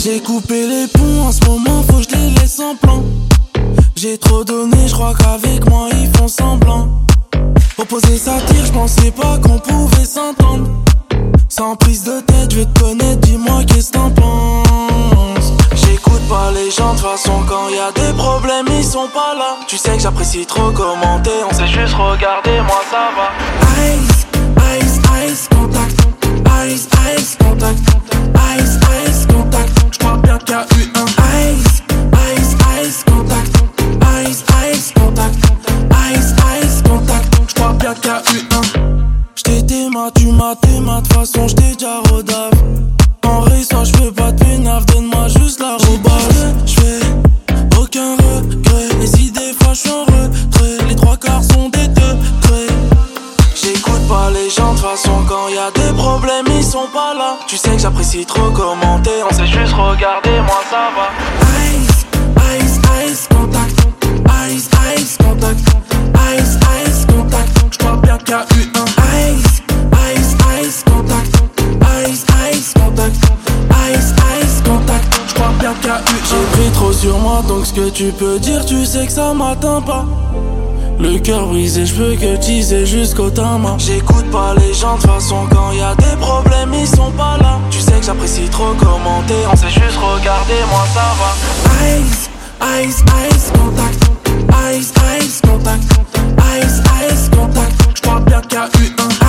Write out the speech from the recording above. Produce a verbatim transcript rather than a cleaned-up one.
J'ai coupé les ponts, en ce moment faut que je les laisse en plan. J'ai trop donné, je crois qu'avec moi ils font semblant. Opposé s'attire, je pensais pas qu'on pouvait s'entendre. Sans prise de tête, je vais te connaître, dis-moi qu'est-ce que t'en penses. J'écoute pas les gens, de toute façon quand y a des problèmes ils sont pas là. Tu sais que j'apprécie trop commenter, on sait juste regarder, moi ça va. Ice, ice, ice, contact. Ice, ice, contact. Ice, ice, contact. J'crois bien qu'il y a eu un ice, ice, ice, contact. Ice, ice, contact. Ice, ice, contact. J'crois bien qu'il y a eu un. J't'ai ma, tu m'as t'es ma, de façon j't'ai déjà rodave. En vrai, ça j'fais pas de pénaf, donne-moi juste la robase. J'fais aucun regret, et si des fois j'suis en retrait, les trois quarts sont des degrés. J'écoute pas les gens, de façon quand y a des problèmes ils sont pas là. Tu sais que j'apprécie trop commenter, on sait juste regarder, moi ça va. Ice, ice, ice, contact. Ice, ice, contact. Ice, ice, contact. J'crois bien qu'il y a eu un ice, ice, ice, contact. Ice, ice, contact. Ice, ice, contact. J'crois bien qu'il y a eu un. J'ai pris trop sur moi, donc ce que tu peux dire, tu sais que ça m'atteint pas. Le cœur brisé, je peux que teaser jusqu'au tama. J'écoute pas les gens, de toute façon quand y a des problèmes ils sont pas là. Tu sais que j'apprécie trop commenter, on sait juste regarder, moi ça va. Ice, ice, ice, contact. Ice, ice, contact. Ice, ice, contact. J'crois bien qu'il y a eu un